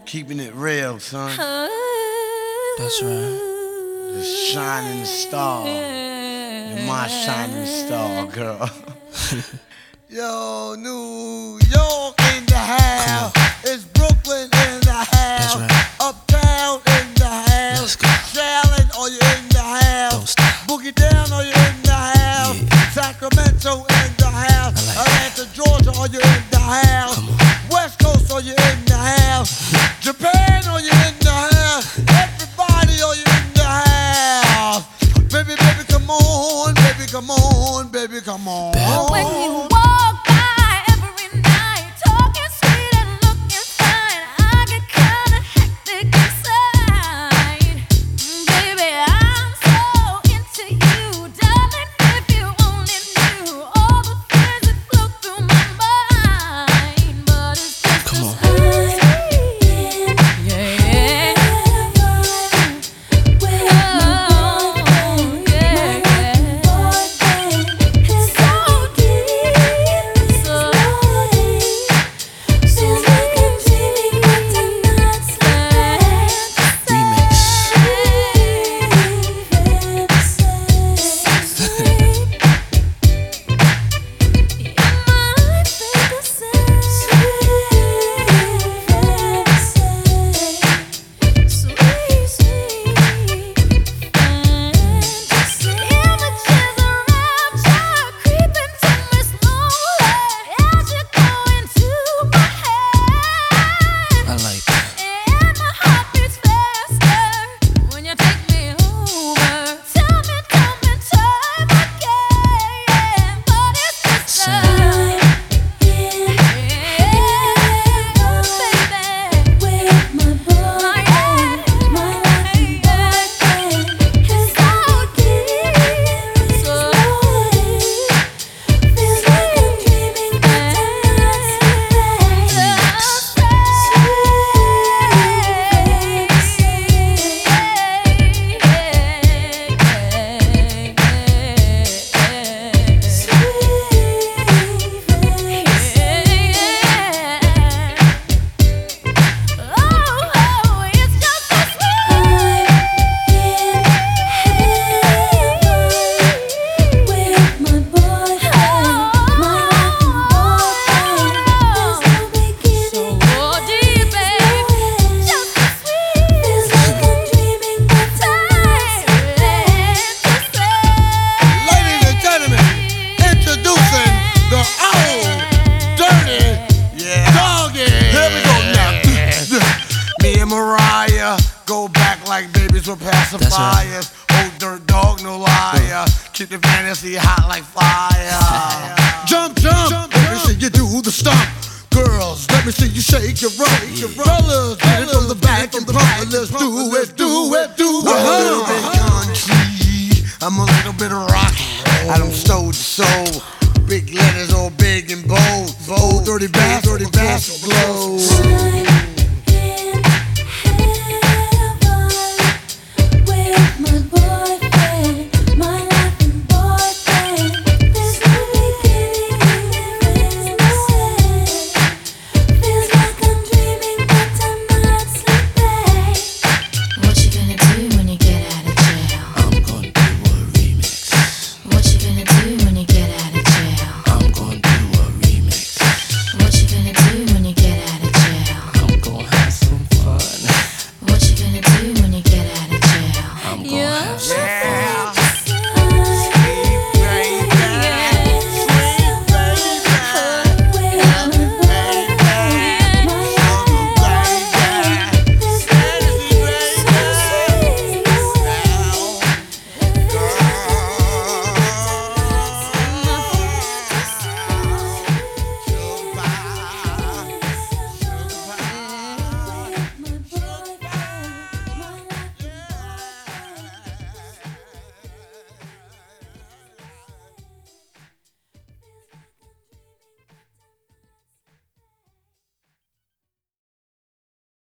Keeping it real, son. That's right. The shining star. You're my shining star, girl. Yo, New York in the house. It's Brooklyn in the house. That's right. Uptown in the house. Let's go. Charlotte, are you in the house? Don't stop. Boogie Down, are you in the house? Yeah. Sacramento in the house. I like Atlanta, Georgia, are you in the house? Come on. West Coast, are you in the house? Japan, are you in the house? Everybody, are you in the house? Baby, baby, come on. Baby, come on. Baby, come on. When you walk by every night, talking sweet and looking fine, I get kinda hectic inside. Baby, I'm so into you, darling. If you only knew all the things that flow through my mind, but it's just Come on. Mariah, go back like babies with pacifiers. Old dirt dog, no liar. Keep the fantasy hot like fire. Jump, jump, let me see you do the stomp. Girls, let me see you shake your rump. Fellas, get it from the back and pump. Let's do it, do it, do it. A little bit country, I'm a little bit of rock. I don't stole the soul. Big letters all big and bold. Bold, dirty bass glow.